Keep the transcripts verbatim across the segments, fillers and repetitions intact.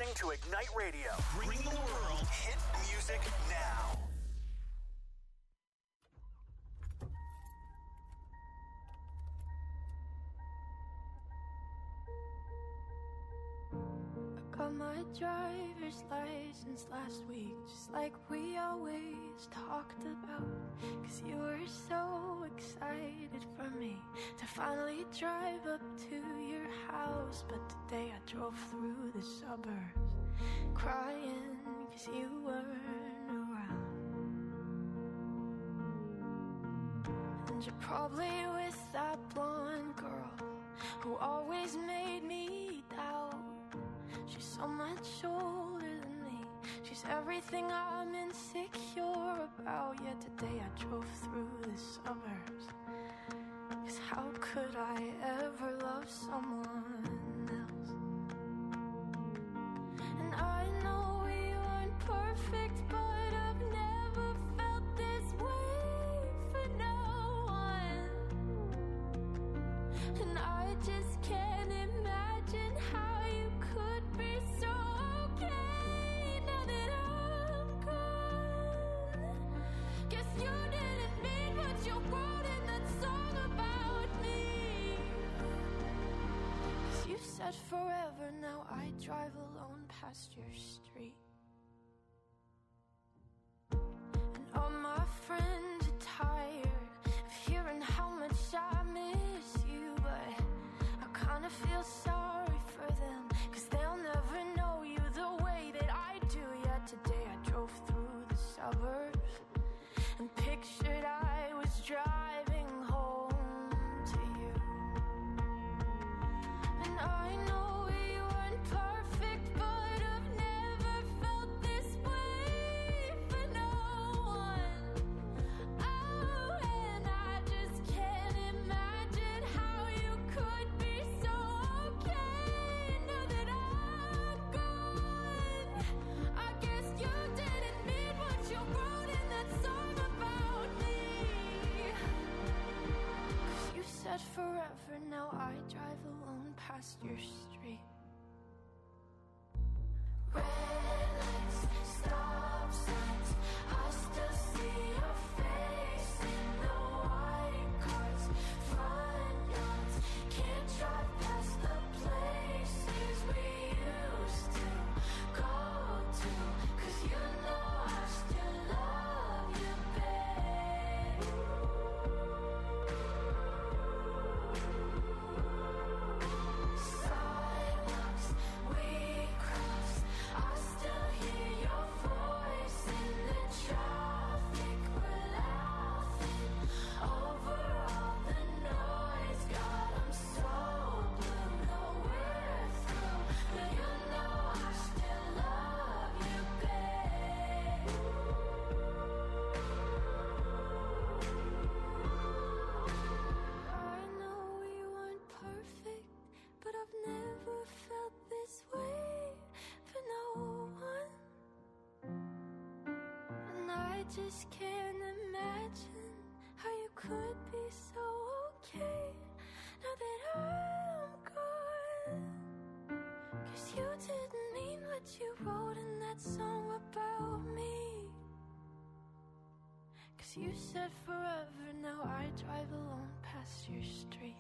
listening to Ignite Radio, bringing the world hit music now. Got my driver's license last week, just like we always talked about. Cause you were so excited for me to finally drive up to your house. But today I drove through the suburbs crying cause you weren't around. And you're probably with that blonde girl who always made me doubt. She's so much older than me. She's everything I'm insecure about. Yet today I drove through the suburbs. Cause how could I ever love someone else? And I know we weren't perfect, but I've never felt this way for no one. And I just can't imagine how you could be so okay now that I'm gone. Guess you didn't mean what you wrote in that song about me. Cause you said forever, now I drive alone past your street. And all my friends are tired of hearing how much I miss you, but I kinda feel sorry for them, cause they'll never know you the way that I do. Yet today I drove through the suburbs and pictured I was driving home to you. And I know we weren't perfect, but I've never felt this way for no one. Oh, and I just can't imagine how you could be so okay now that I'm gone. I guess you didn't mean what you wrote in that song about me. Cause you said forever, now I drive alone past your street. Red lights, stop signs, I still see your face in the white cars, front yards. Can't drive past the places we used to go to. Cause you know I still love you, babe. Sidewalks we crossed, I still hear your voice in the traffic. We're laughing over all the noise. God, I'm so blue, no we're through, but you know I still love you, babe. I know we weren't perfect, but I've never felt this way for no one. And I just can't imagine how you could be so okay now that I'm gone. Cause you didn't mean what you wrote in that song about me. Cause you said forever, now I drive alone past your street.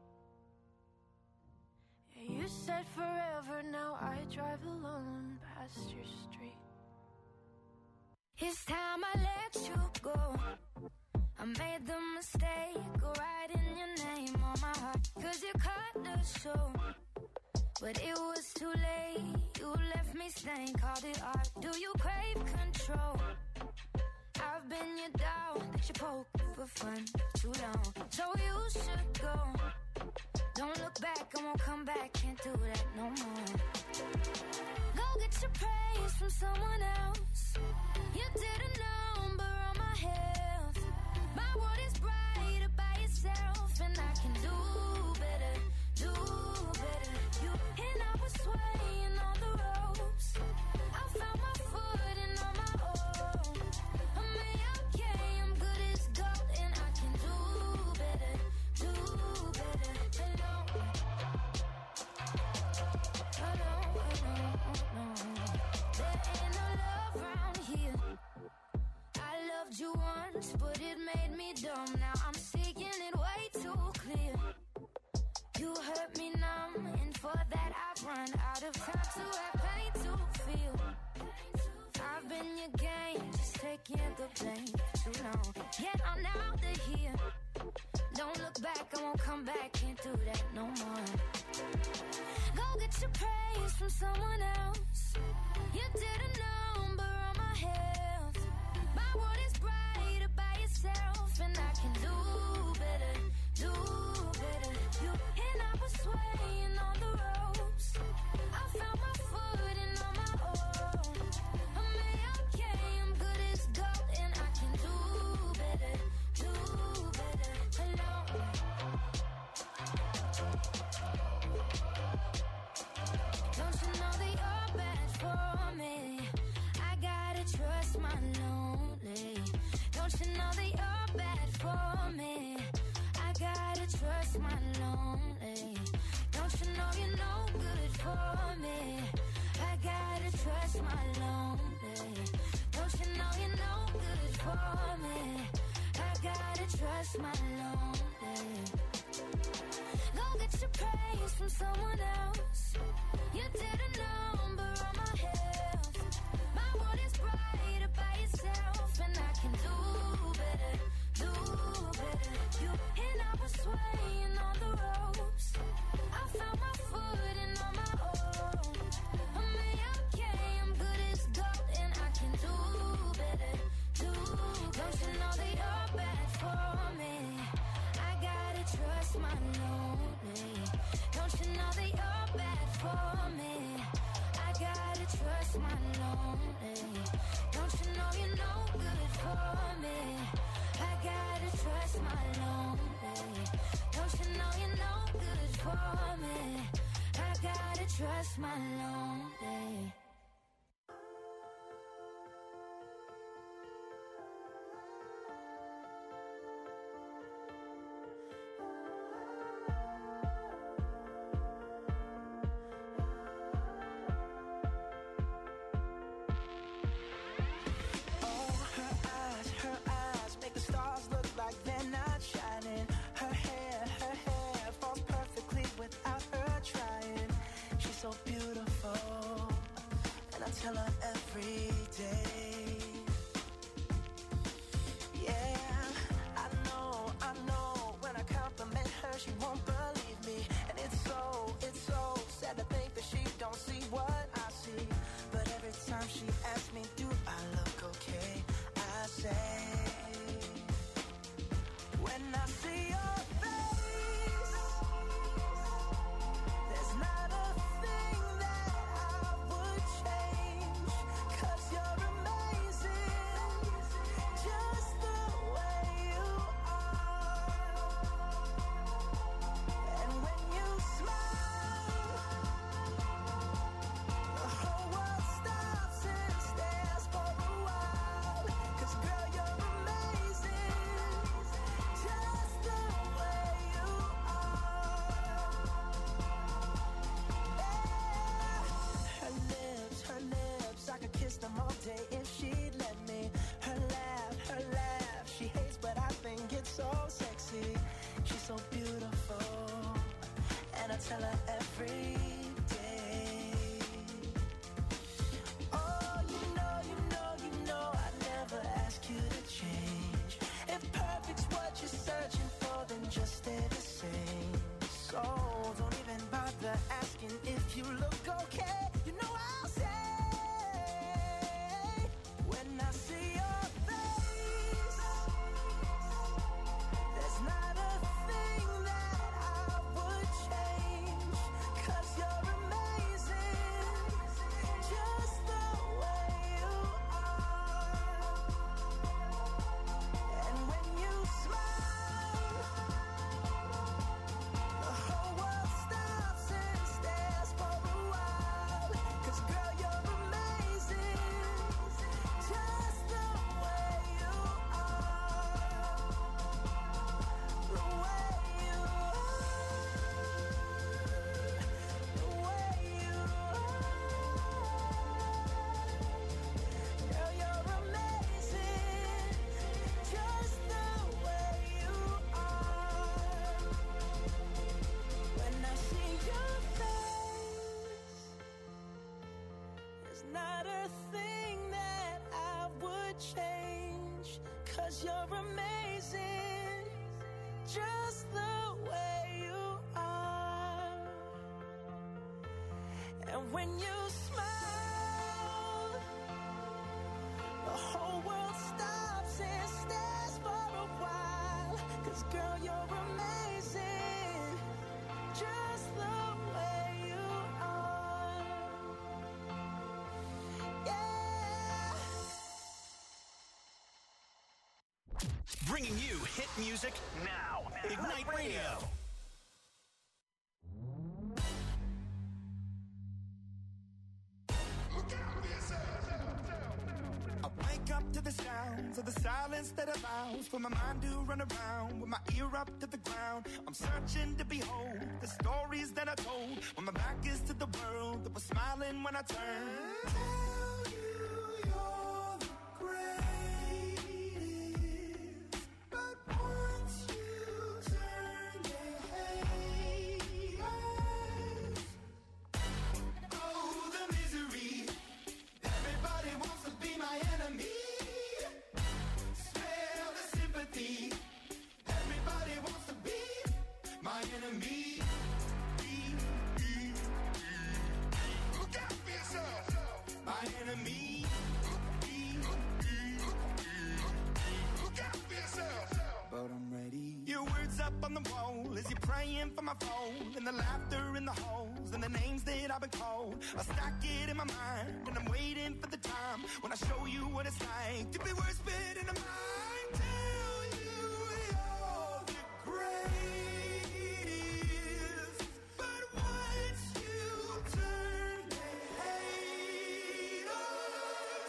Yeah, you said forever, now I drive alone past your street. It's time I let you go. I made the mistake of writing your name on my heart, cause you cut the show. But it was too late, you left me stained, called it art. Do you crave control? I've been your dog that you poke for fun for too long. So you should go. Don't look back, I won't come back, can't do that no more. Go get your praise from someone else. You did a number on my health. My world is brighter by yourself, and I can do better, do better. You and I was swaying on the ropes. I found my footing on my own. I'm okay, I'm good as gold, and I can do better, do better. Hello, hello, hello, hello. once, but it made me dumb. Now I'm seeing it way too clear. You hurt me numb, and for that I've run out of time to have pain to feel. I've been your game, just taking the blame for too long. Yet I'm out of here. Don't look back, I won't come back, can't do that no more. Go get your praise from someone else. You did a number on my health. My world is brighter by yourself, and I can do better, do better. You and I was swaying on the ropes. I found my footing on my own. I'm okay, I'm good as gold, and I can do better, do better alone. Don't you know that you're bad for me? I gotta trust my lonely. Don't you know that you're bad for me? I gotta trust my lonely. Don't you know you're no good for me? I gotta trust my lonely. Don't you know you're no good for me? I gotta trust my lonely. Go get your praise from someone else. You did a number on my health. My world is brighter by yourself, and I can do better, do better. You and I was swaying on the ropes. I found my footing on my own. I'm okay, I'm good as gold, and I can do better, do better. Don't you know that you're bad for me? I gotta trust my lonely. Don't you know that you're bad for me? I gotta trust my lonely. Don't you know you're no good for me? I gotta trust my lonely. Don't you know you're no good for me? I gotta trust my lonely. So beautiful, 'cause you're amazing, just the way you are. And when you smile, the whole world stops and stares for a while. 'Cause girl, you're amazing, just the way you are. Yeah. Bringing you hit music now. Ignite Radio. I wake up to the sounds of the silence that allows for my mind to run around with my ear up to the ground. I'm searching to behold the stories that I told when my back is to the world that was smiling when I turned. Tell you you're the greatest, but once you turn, they hate us. Oh, the misery. Everybody wants to be my enemy. Smell the sympathy. Everybody wants to be my enemy. Look out for yourself. My enemy. Look out for yourself. But I'm ready. Your words up on the wall as you're praying for my phone, and the laughter in the halls and the names that I've been called. I stack it in my mind and I'm waiting for the time when I show you what it's like to be worse fit in a mind. Tell you you're the greatest, but once you turn, they hate us.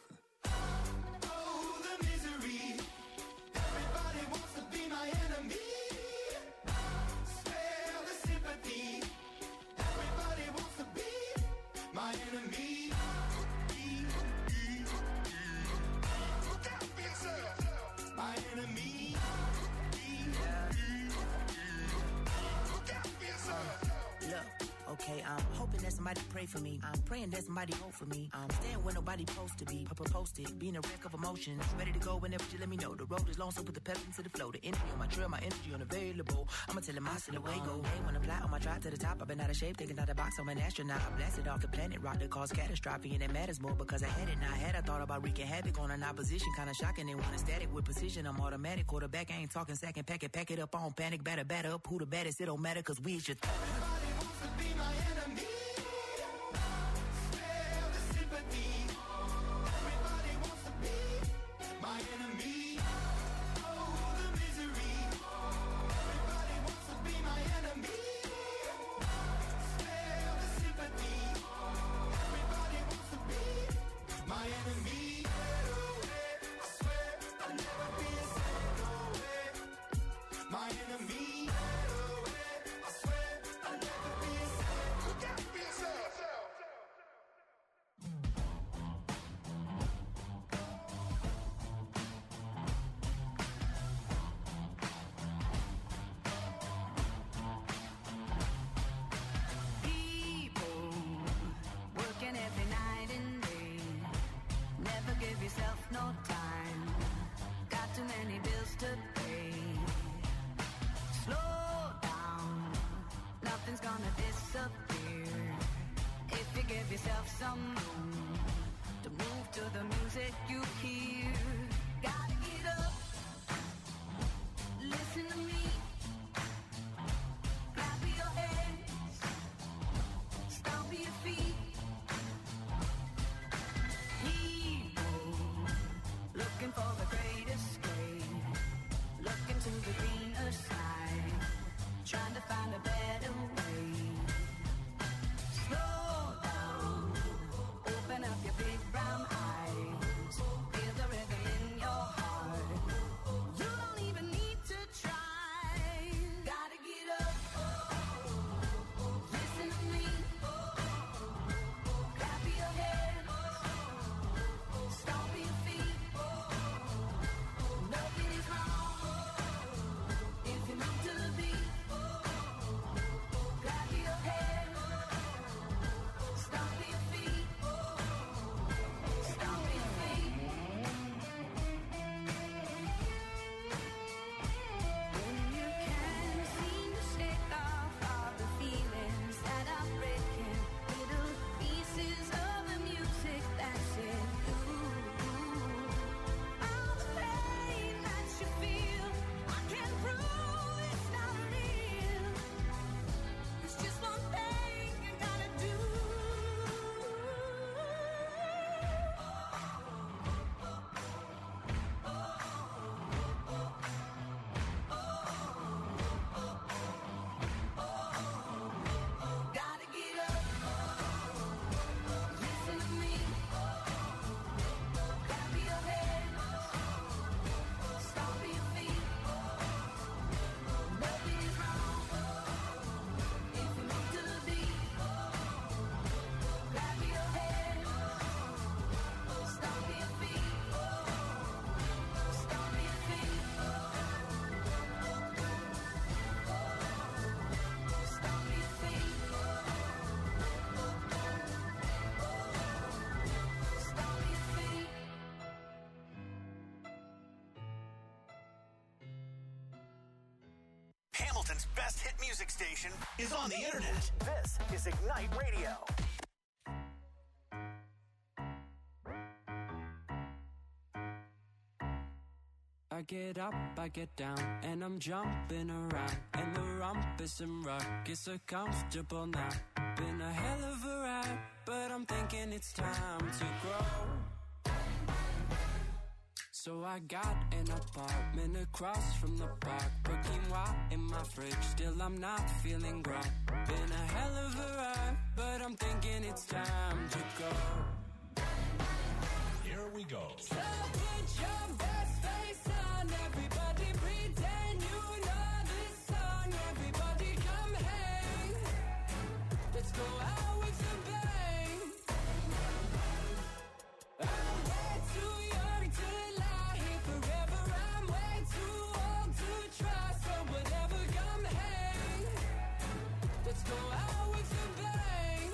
Oh, the misery. Everybody wants to be my enemy. Spare the sympathy. Everybody wants to be my enemy. Look out for yourself. My enemy. Look out for yourself. Look, okay, I'm hoping that somebody pray for me. I'm praying that somebody hope for me. I'm staying where nobody supposed to be. Papa posted, being a wreck of emotions. Ready to go whenever you let me know. The road is long, so put the pedal into the flow. The energy on my trail, my energy unavailable. I'ma tell him I still away go. Hey, when I fly on my drive to the top, I've been out of shape, thinking out the box. I'm an astronaut. I blasted off the planet, rock that caused catastrophe, and it matters more because I had it. Now I had I thought about wreaking havoc on an opposition, kinda shocking. They want a static with precision. I'm automatic, quarterback. I ain't talking second, pack it, pack it up on panic, batter, batter up. Who the baddest? It don't matter, 'cause we is your th- Everybody wants to be my enemy. Spare the sympathy. Everybody wants to be my enemy. Oh, the misery. Everybody wants to be my enemy. Spare the sympathy. Everybody wants to be my enemy. I swear I'll never be a second away. My enemy. I swear I'll never be a second. Look out for yourself. People working every night and day. Never give yourself no time. Got too many bills to pay. Slow down. Nothing's gonna disappear if you give yourself some room to move to the music you hear. Gotta get up. Listen to me. Clap your hands. Stomp your feet. People looking for the great escape. Looking to the greener side. Trying to find a better way. Slow down. Open up your big brown eyes. Wisconsin's best hit music station is on the internet. This is Ignite Radio. I get up, I get down, and I'm jumping around. And the rumpus and ruckus are comfortable now. Been a hell of a ride, but I'm thinking it's time to grow. So I got an apartment across from the park. Put quinoa in my fridge, still I'm not feeling grown. Been a hell of a ride, but I'm thinking it's time to go. Here we go. So put your best face on, everybody pretend you know this song. Everybody come hang, let's go out with a bang. I'm way too young to lie here forever. I'm way too old to try, so whatever, come hang, let's go out with a bang.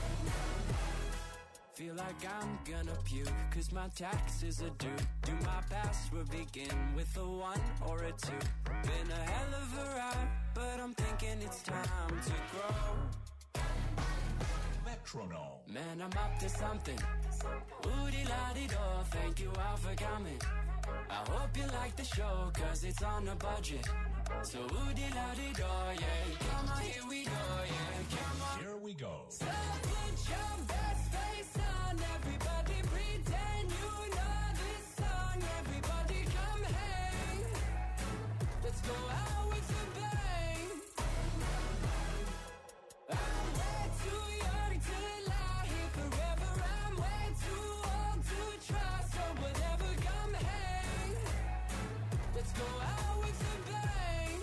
Feel like I'm gonna puke, cause my taxes are due. Do my password begin with a one or a two? Been a hell of a ride, but I'm thinking it's time to grow. Metronome. Man, I'm up to something. Oodie-la-dee-do, thank you all for coming. I hope you like the show, cause it's on a budget. So oodie-la-dee-do, yeah. Come on, here we go, yeah. Come on. Here we go. So put your best face on, everybody pretend you know this song. Everybody come hang, let's go out with a bang. I'm way too young to lie here forever. I'm way too old to try, so whatever, come hang, let's go out with a bang.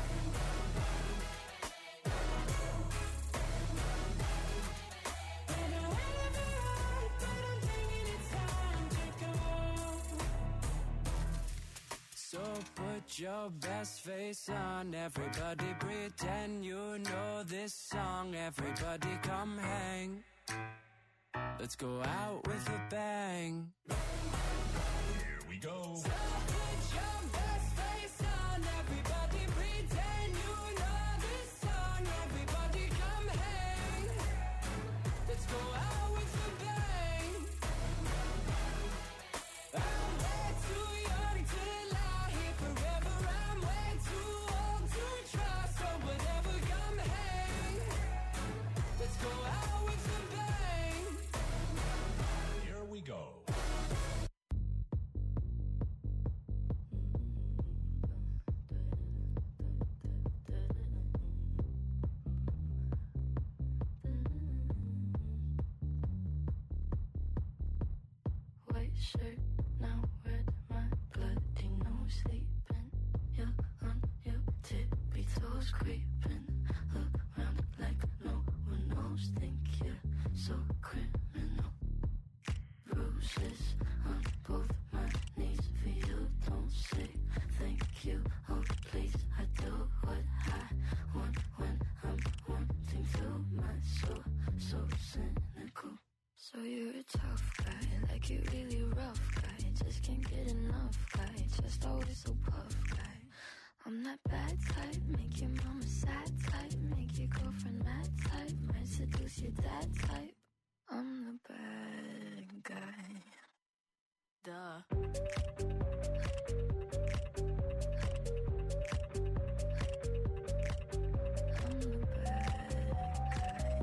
Been a hell of a ride, but I'm thinking it's time to go. So put your best face on, everybody pretend you know this song. Everybody come hang, let's go out with a bang. Here we go. So put your best face on, everybody pretend you know this song. Everybody come hang, let's go out with a bang. I'm way too young to lie here forever. I'm way too old to try, so whatever, come hang, let's go out with a bang. Here we go. White shirt, now red, my bloody nose sleeping. You're on your tippy toes creeping around like no one knows. Think you're so criminal. Bruises on both my knees for you. Don't say thank you. Oh please, I do what I want when I'm wanting to. My soul so cynical. So you're a tough guy, like you really rough guy. Just can't get enough guy, just always so puff guy. I'm that bad type, make your mama sad type, make your girlfriend mad type, might seduce your dad type. I'm the bad guy. Duh. I'm the bad guy.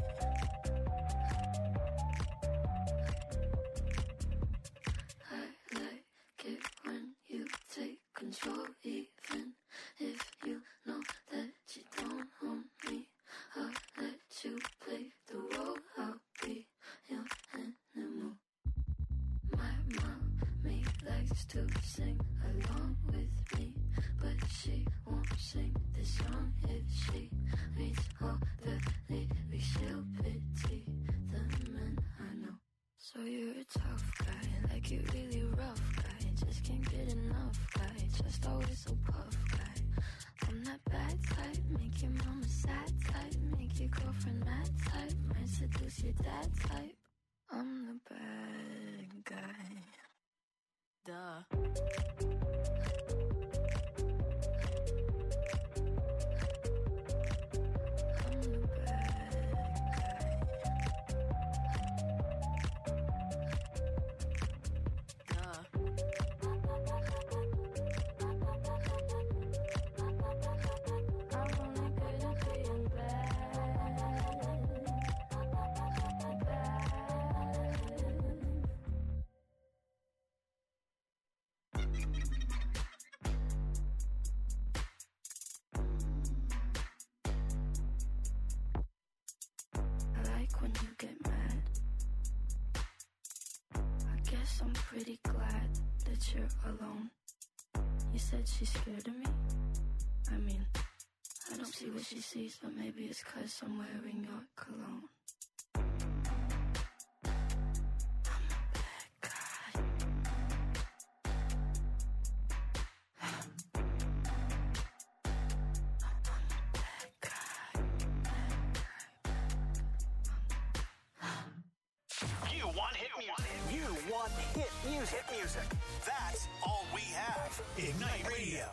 I like it when you take control, even if you know that you don't own me. I'll let you play the role, I'll be your animal. My mommy likes to sing along with me, but she won't sing this song if she reads all the lyrics. She'll pity the men I know. So you're a tough guy, like you really rough guy. Just can't get enough guy, just always so puff guy. I'm that bad type, make your mama sad type, make your girlfriend mad type, might seduce your dad type. I'm the bad guy. Duh. I'm pretty glad that you're alone. You said she's scared of me? I mean, I don't see what she sees, but maybe it's 'cause I'm wearing your cologne. Hit music. Hit music. That's all we have. Ignite Radio.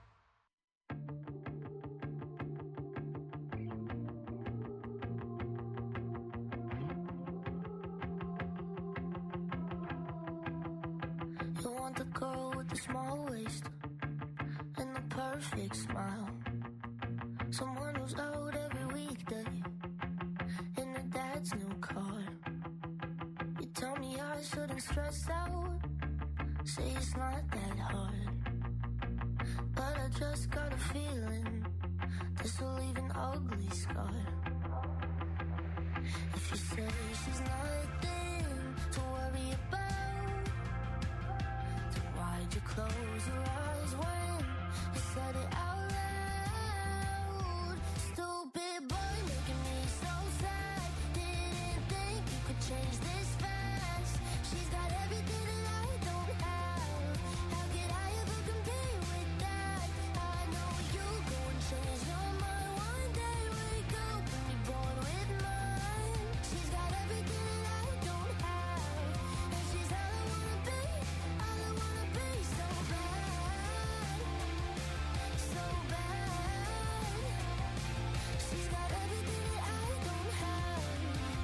You want the girl with the small waist and the perfect smile. Someone who's out every weekday in her dad's new car. You tell me I shouldn't stress out, say it's not that hard. But I just got a feeling this will leave an ugly scar. If you say she's nothing to worry about, then why'd you close your eyes when you said it out loud? Stupid boy making me so sad. Didn't think you could change this fast. She's got everything that I don't have. How could I ever compete with that? I know you go and change your mind one day. Wake up and be bored with mine. She's got everything that I don't have, and she's all I wanna be, all I wanna be. So bad, so bad. She's got everything that I don't have.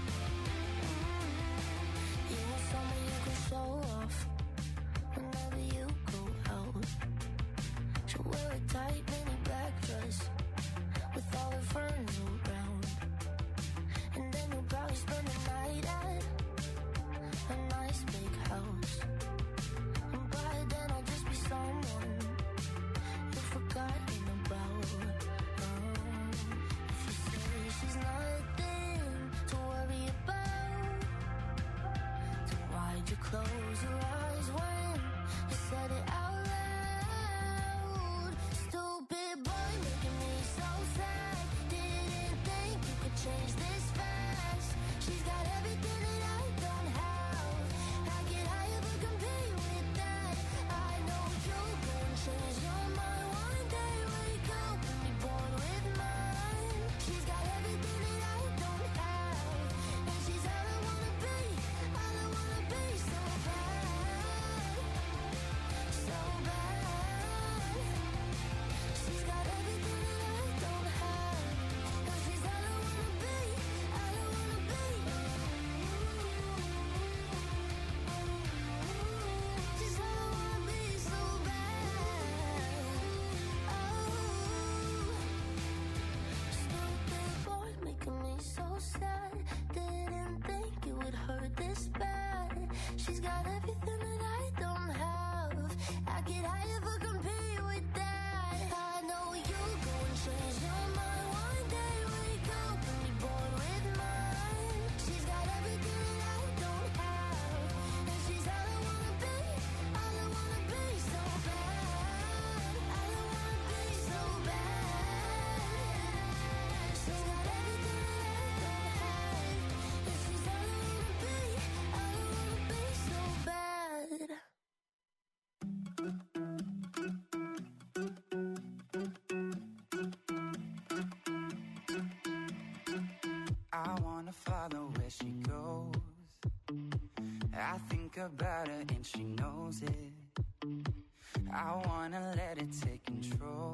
You want someone you can show off whenever you go out. She'll wear a tight mini black dress with all her friends around, and then you'll probably spend the night at a nice big house. And by then I'll just be someone you've forgotten about. Um, if you say she's nothing to worry about, then why'd you close your eyes when you said it out loud? Stupid boy making me so sad. Didn't think you could change this fast. She's got everything that I don't have. How could I ever compete with that? I know you'll go and change your mind one day. Wake up and be bored with mine. She's got everything that I don't have, and she's all I wanna be, all I wanna be. So bad, so bad. She's got everything that I don't have, and she's all I wanna be, all I wanna be. She's all I wanna be, so bad. Oh, stupid boy making me so sad. Didn't think it would hurt this bad. She's got everything that I don't have. How could I ever compete with that? I know you'll go and change your mind one day. Wake up and be bored with mine. She's got everything that I don't have, and she's all I wanna be, all I wanna be. So bad, all I wanna be. So bad. She's got everything that I don't have, and she's all I wanna be, all I wanna be. So bad. I wanna follow where she goes. I think about her and she knows it. I wanna let it take control.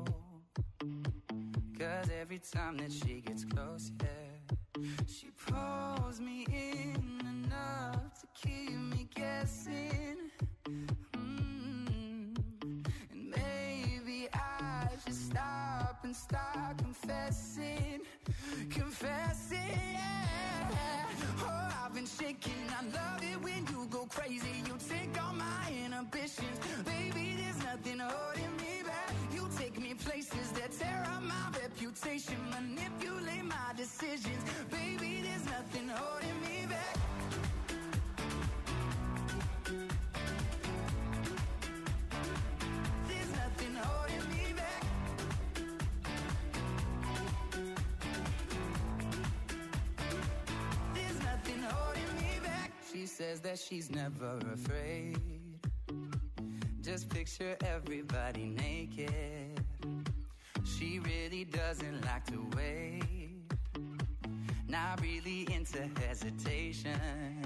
Cause every time that she gets close, yeah, she pulls me in enough to keep me guessing. Mm. And maybe I should stop and start confessing, confessing, yeah. Oh, I've been shaking. I love it when you go crazy. You take all my inhibitions. Baby, there's nothing holding me back. You take me places that tear up my reputation, manipulate my decisions. Baby, there's nothing holding me back. says that she's never afraid. Just picture everybody naked. She really doesn't like to wait. Not really into hesitation.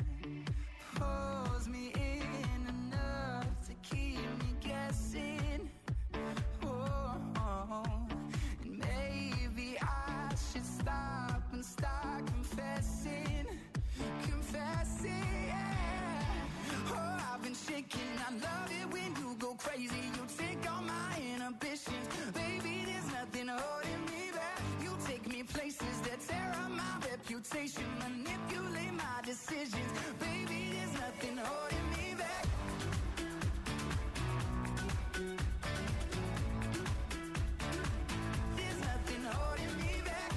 Pulls me in enough to keep me guessing. Oh, oh. And maybe I should stop and start confessing. Confessing, yeah. Oh, I've been shaking. I love it when you go crazy. You take all my inhibitions. Baby, there's nothing holding me back. You take me places that tear up my reputation. Manipulate my decisions. Baby, there's nothing holding me back. There's nothing holding me back.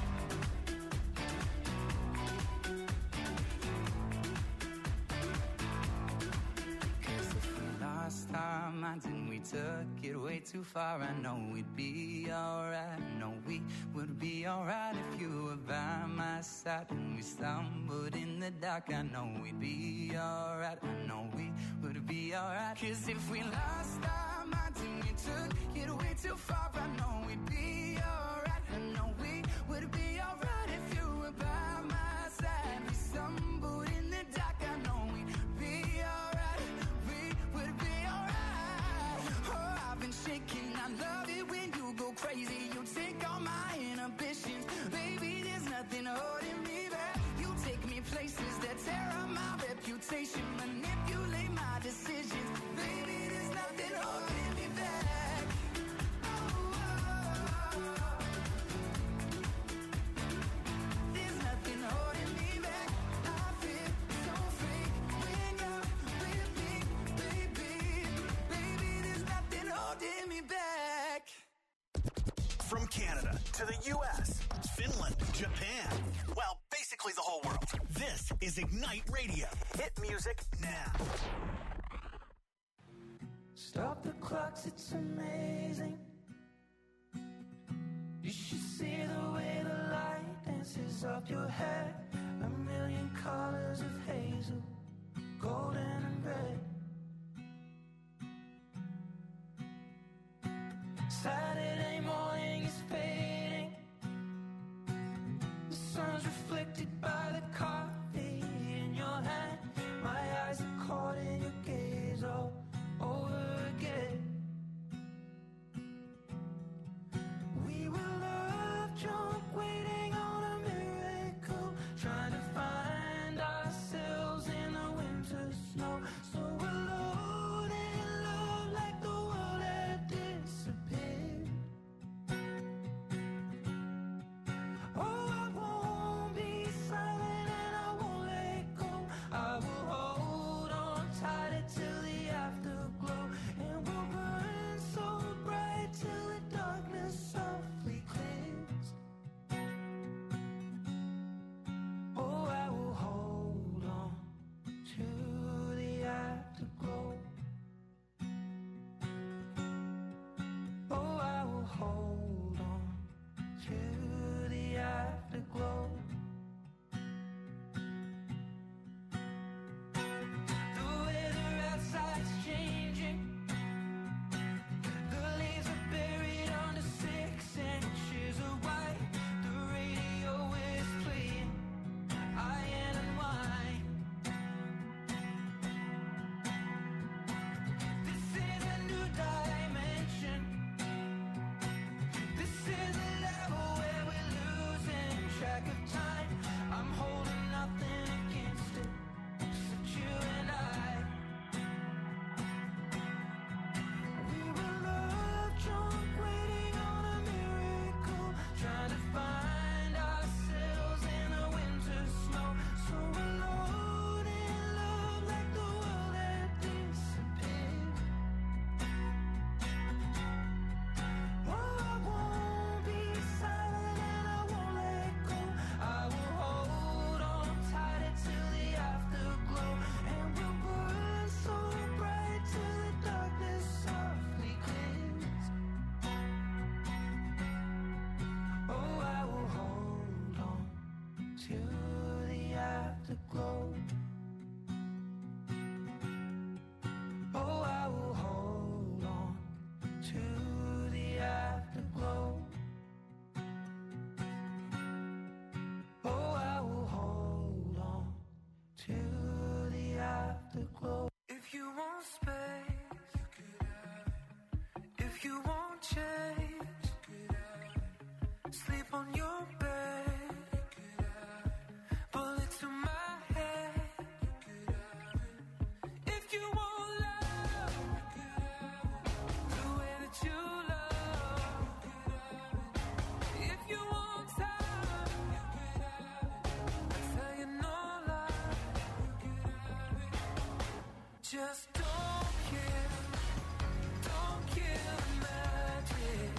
Cause if we lost our minds and we took it way too far, I know we'd be alright. I know we would be alright if you were by my side. And we stumbled in the dark, I know we'd be alright. I know we would be alright. Cause if we lost our minds and we took it way too far, I know we'd be alright. I know we would be alright if you were by my side. We stumbled in the dark, I know we'd be alright. We would be alright. Oh, I've been shaking. I love it when you go crazy. You take all my inhibitions. Baby, there's nothing holding me back. You take me places that tear up my reputation. Manipulate my decisions. Baby, there's nothing holding me back. Oh, oh, oh. There's nothing holding me back. I feel so free when you're with me, baby. Baby, there's nothing holding me back. From Canada to the U S, Finland, Japan, well, basically the whole world. This is Ignite Radio. Hit music now. Stop the clocks, it's amazing. You should see the way the light dances up your hair. A million colors of hazel, golden and red. Saturday morning is fading. The sun's reflected by the coffee in your hand. My eyes are caught in your gaze all over again. We were love drunk, waiting on a miracle, trying to find ourselves in the winter snow. So alone in love, like the world had disappeared. Oh, I won't be silent and I won't let go. I will hold on tighter till the afterglow, and we'll burn so bright till the darkness softly clears. Oh, I will hold on to the afterglow. Oh, I will hold on to the afterglow. The weather outside's changing. The leaves are buried under six inches of white. The radio is playing Iron and Wine. This is a new dimension. This is a level where we're losing track of time. I'm holding nothing against it, except you and I. We were love drunk, waiting on a miracle, trying to find ourselves in the winter snow. So alone in love, like the world had disappeared. Oh, I won't be silent and I won't let go. I will hold on tighter till the afterglow, and we'll burn so bright till the darkness softly clears. Oh, I will hold on to the afterglow. If you won't change, sleep on your bed, bullet to my head. If you won't love the way that you love, if you want time, I tell you no lie. Just don't kill, don't kill the magic.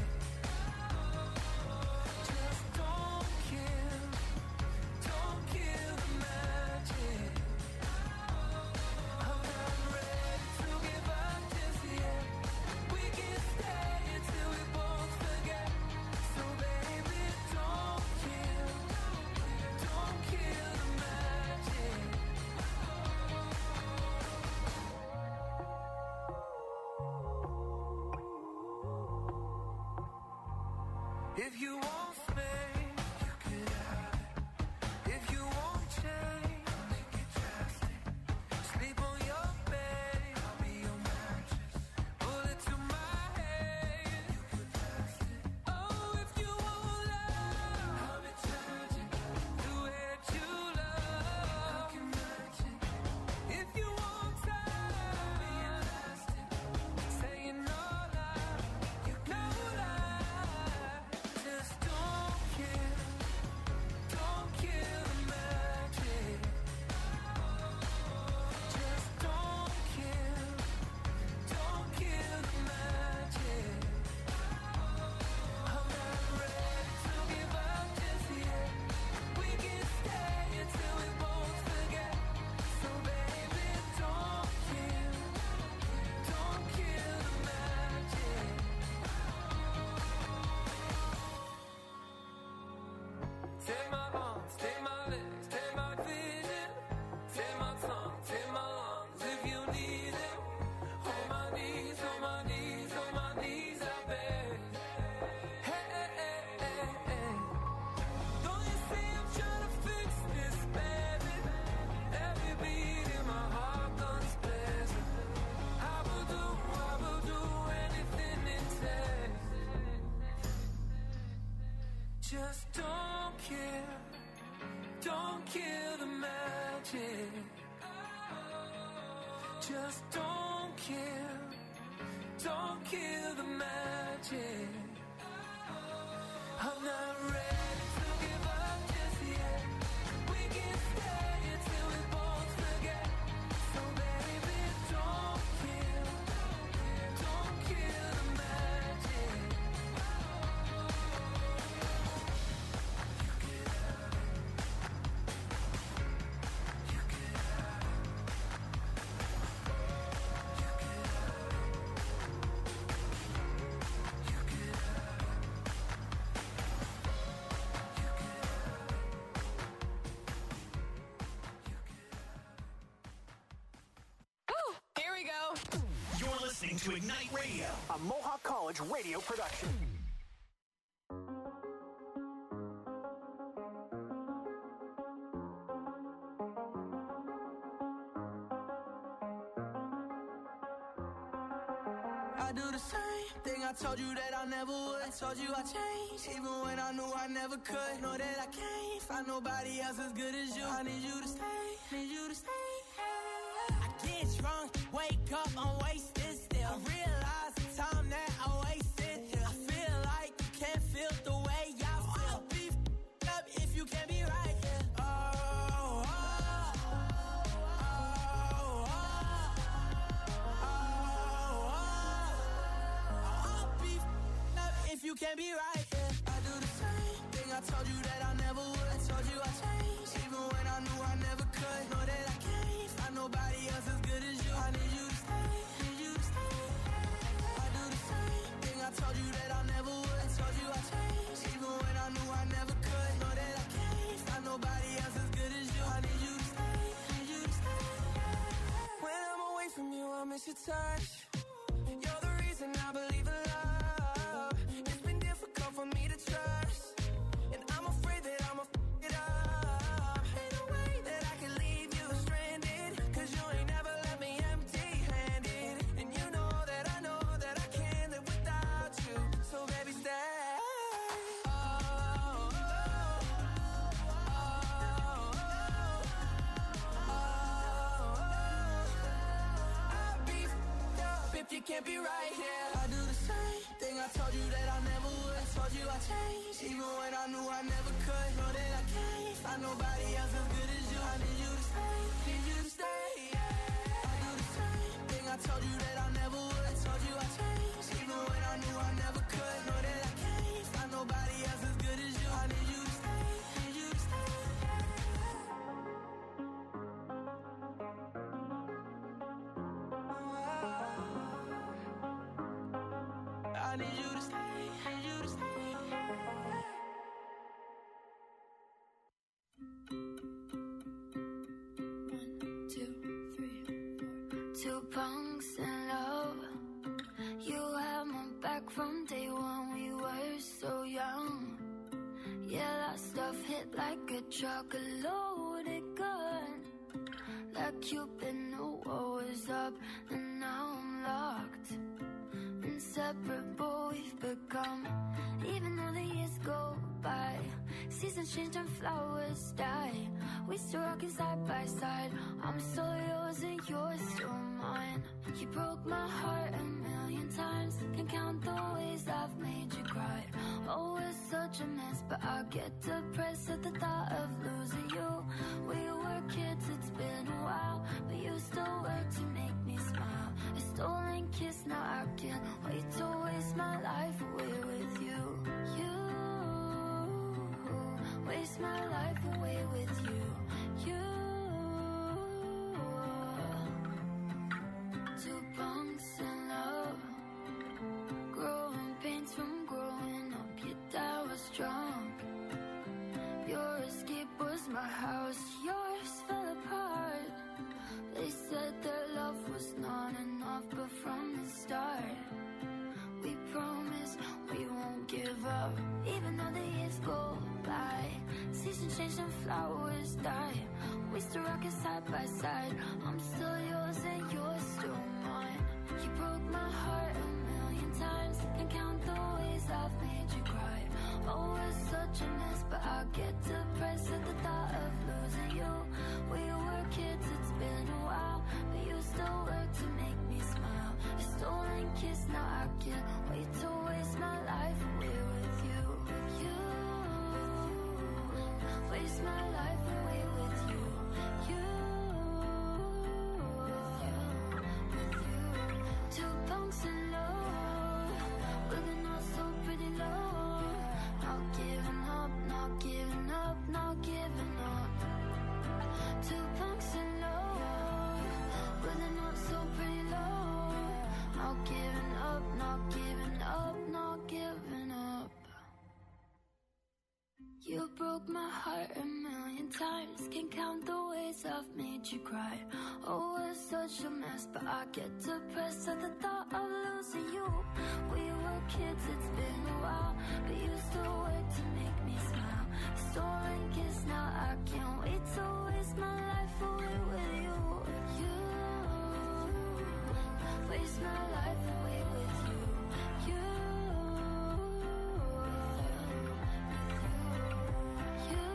Just don't kill, don't kill the magic. I'm not ready to give up just yet. We can stay until we both forget. So baby, don't kill, don't kill the magic. If you want space, you can have it. If you want change, you can trust it. Sleep on your bed, I'll be your mattress. Bullet to my head, you can trust it. Oh, if you want love, I'm in charge. The way that you love, I can match it. If you want time, I'll be elastic. Saying no lie, you no lie. Just don't kill, don't kill the magic. Just don't kill, don't kill the magic. I'm not ready to give up just yet. We can stay until we both forget. So baby, don't kill, don't kill the magic. Take my arms, take my legs, take my vision, take my tongue, take my lungs if you need it. On my knees, on my knees, on my knees, I beg. Hey, hey, hey, hey, hey. Don't you see I'm trying to fix this, baby? Every beat in my heart guns blazing. I will do, I will do anything it takes. Just don't kill, don't kill the magic. Just don't kill, don't kill the magic. I'm not ready to give up just yet. We can stay until we both forget. So baby, don't kill, don't kill the magic. Here we go. You're listening to Ignite Radio, a Mohawk College radio production. I do the same thing I told you that I never would. I told you I changed, even when I knew I never could. Know that I can't find nobody else as good as you. I need you to stay, need you to stay. I get drunk, wake up, I'm wasted still. I realize the time that I wasted here. I feel like you can't feel the way I feel. I'll be f***ed up if you can't be right here. Oh, oh, oh, oh, oh, oh. I'll be f***ed up if you can't be right here. I do the same thing I told you that I never would. I told you I changed, even when I knew I never could. Know that I can't find nobody else as good as you. I need you to stay, need you to stay. I do the same thing I told you that I never would. I told you I changed, even when I knew I never could. Know that I can't find nobody else as good as you. I need you to stay, need you to stay. When I'm away from you, I miss your touch. You're the reason I believe in love. It's been difficult for me to trust, and I'm afraid that I'ma f*** it up. Ain't no way that I can leave you stranded, 'cause you ain't never left me empty-handed. And you know that I know that I can't live without it can't be right, yeah. I do the same thing I told you that I never would. I told you I changed, even when I knew I never could. Know that I can't find nobody else as good as you. I need you to stay, need you to stay, yeah. I do the same thing I told you that I never would. I told you I changed, even when I knew I never could. Know that I can't find nobody else as good as you. I need you to stay, need you to stay, I need you to stay, need you to stay. One, two, three, four. Two punks in love. You had my back from day one. We were so young. Yeah, that stuff hit like a truck, a loaded gun. Like Cupid knew what was up, and now I'm locked. Inseparable we've become. Even though the years go by, seasons change and flowers die, we still rockin' side by side. I'm still yours and you're still mine. You broke my heart a million times. Can't count the ways I've made you cry. Oh, it's such a mess, but I get depressed at the thought of losing you. We were kids, it's been a while, but you still work to make me smile. A stolen kiss, now I can't wait to waste my life away with you. You waste my life away with you. You two punks in love, growing pains from growing up. Your dad was drunk. Your escape was my house. Yours fell apart. They said their love was not enough, but from the start, we promised we won't give up. Even though the years go by, seasons change and flowers die, we still rockin' side by side. I'm still yours and you're still mine. You broke my heart a million times. Can't count the ways I've made you cry. Oh, it's such a mess, but I get depressed at the thought of losing you. We were kids, it's been a while, but you still work to make me smile. A stolen kiss, now I can't wait to waste my life away with you. You waste my life away with you. You, with you. Two punks in love, looking all so pretty low. Not giving up, not giving up, not giving up. Two punks in love, running up so pretty low. Not giving up, not giving up, not giving up. You broke my heart a million times. Can't count the ways I've made you cry. Oh, it's such a mess, but I get depressed at the thought of losing you. We were kids, it's been a while, but you still work to make me smile. Stolen kiss, now I can't wait to waste my life away with you. You waste my life away with you. You, you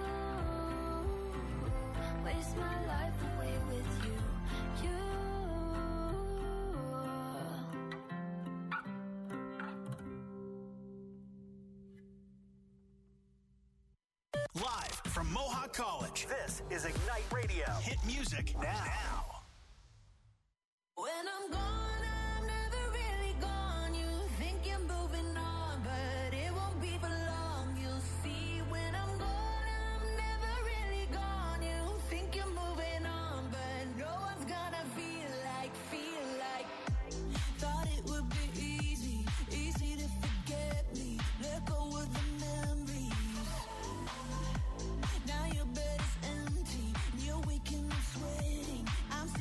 waste my life away with you. You. Live from Mohawk College, this is Ignite Radio. Hit music now. When I'm gone, I'm never really gone. You think you're moving on, but it won't be for long. You'll see when I'm gone, I'm never really gone. You think you're moving on, but no one's gonna feel like, feel like. Thought it would be easy, easy to forget me. Let go of the memories. Now your bed is empty, you're waking up sweating. I'm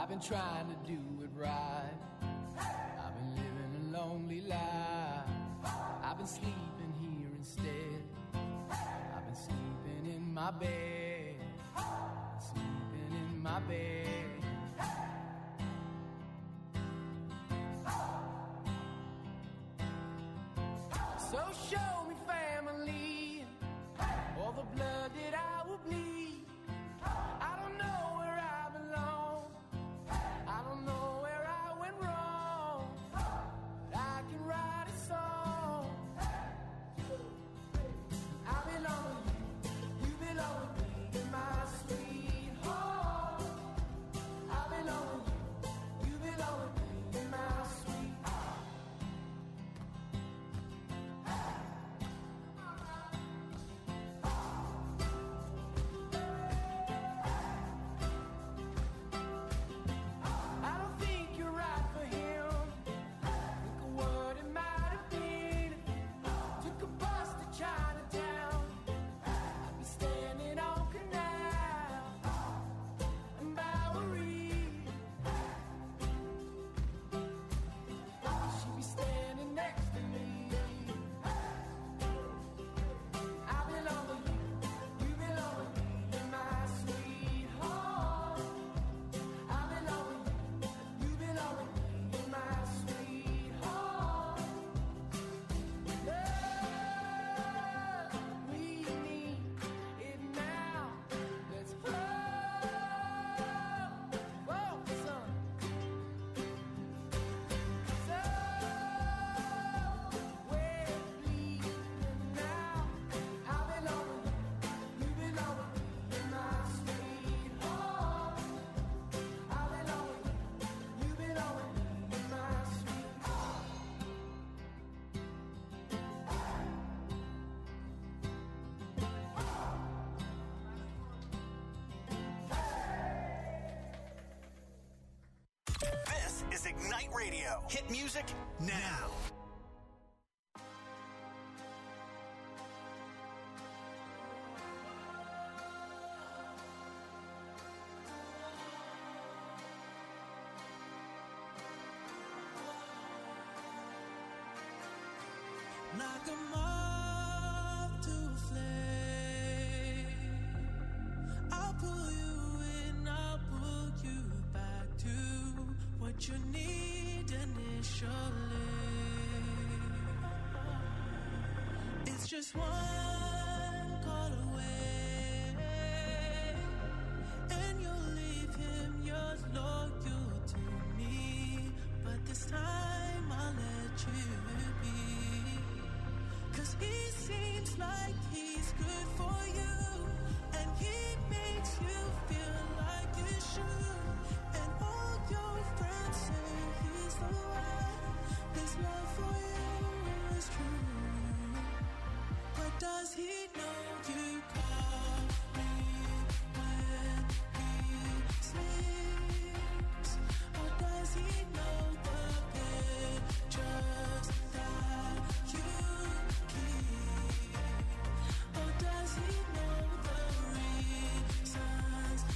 been trying to do it right. I've been living a lonely life. I've been sleeping here instead. I've been sleeping in my bed. Sleeping in my bed. So show me family, all the blood that I will bleed. I don't know where I belong. I don't know where I went wrong. But I can write a song. I belong with you, you belong with me, you're my sweet home. I belong with you, you belong with me, you're my sweet home. I don't think you're right for him. Think of what it might have been. Took a bus to Chinatown. I'd be standing on Canal and Bowery. She'd be standing next to me. I belong with you, you belong with me, you're my sweet home. I belong with you, you belong with me, you're my sweet home. Love, we need it now. Let's hope for some. So we're bleeding now. I belong with you, you belong with me, you're my sweet home. I belong with you, you belong with me, you're my sweet home. This is Ignite Radio. Hit music now. Knock 'em off to a flame. I'll pull you in, I'll pull you back to what you need initially. It's just one call away, and you'll leave him yours loyal to me. But this time I'll let you be. 'Cause he seems like he's good for you, and he makes you feel like you should. And all your friends say he's the one. His love for you is true. But does he know you call me when he sleeps? Or does he know the pictures that you keep? Or does he know the reasons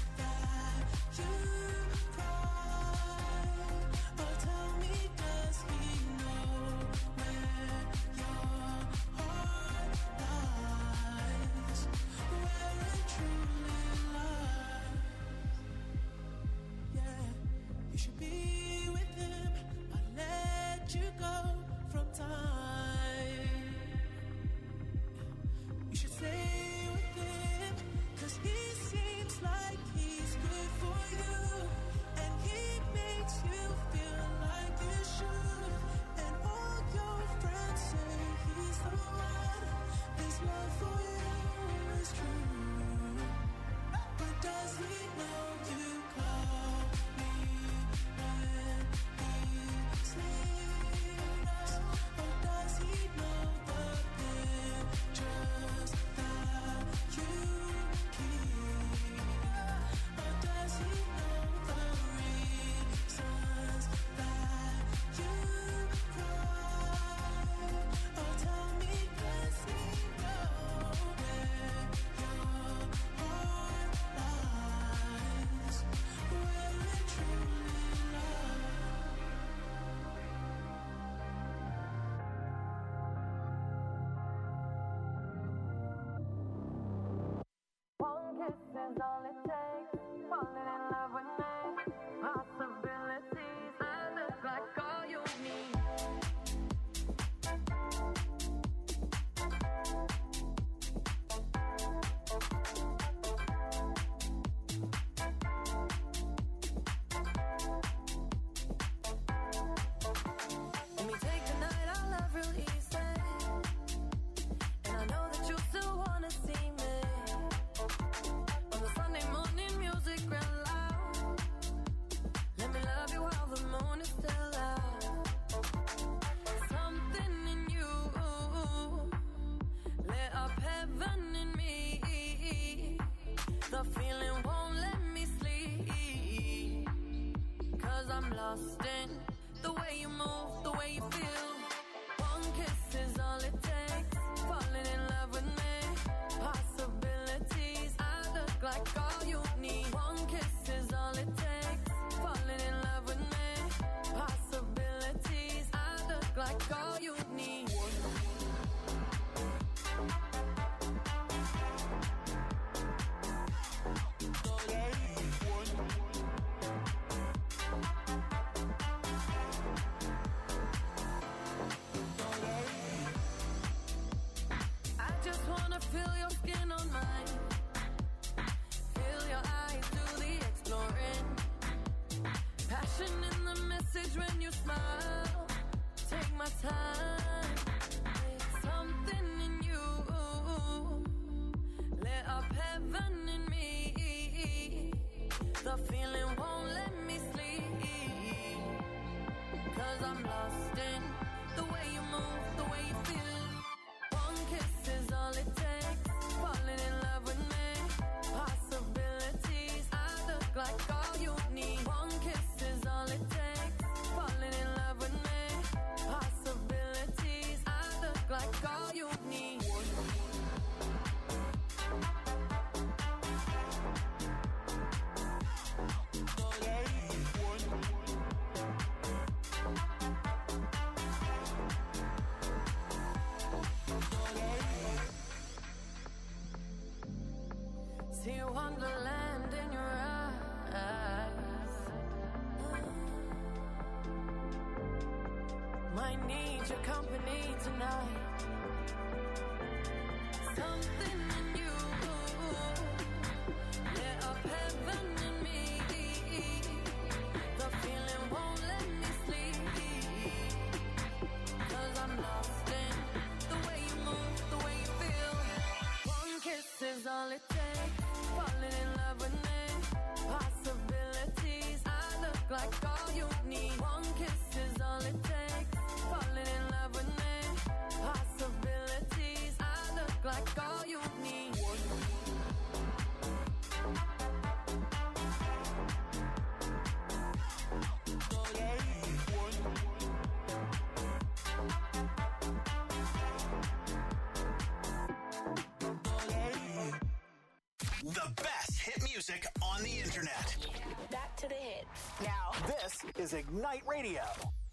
I'm lost in the way you move, the way you feel. One kiss is all it takes. Falling in love with me. Possibilities, I look like all you need. One kiss is all it takes. Falling in love with me. Possibilities, I look like all you need. Feel your skin on mine. Feel your eyes do the exploring. Passion in the message when you smile. Take my time. Something in you lit up heaven in me. The feeling won't let me sleep. Cause I'm lost in the way you move, the way you feel. One kiss is all it takes. Falling in love with me. Possibilities, I look like all you need. One kiss is all it takes. Falling in love with me. Possibilities, I look like all you need. See wonderland in your eyes. Might need your company tonight. Something in you lit up heaven in me. The feeling won't let me sleep. Cause I'm lost in the way you move, the way you feel. One kiss is all it takes. Falling in love with me. Possibilities, I look like all you need. One kiss is all it takes. Falling in love with me. Possibilities, I look like all you need. The best hit music on the internet. Back to the hits. Now, this is Ignite Radio.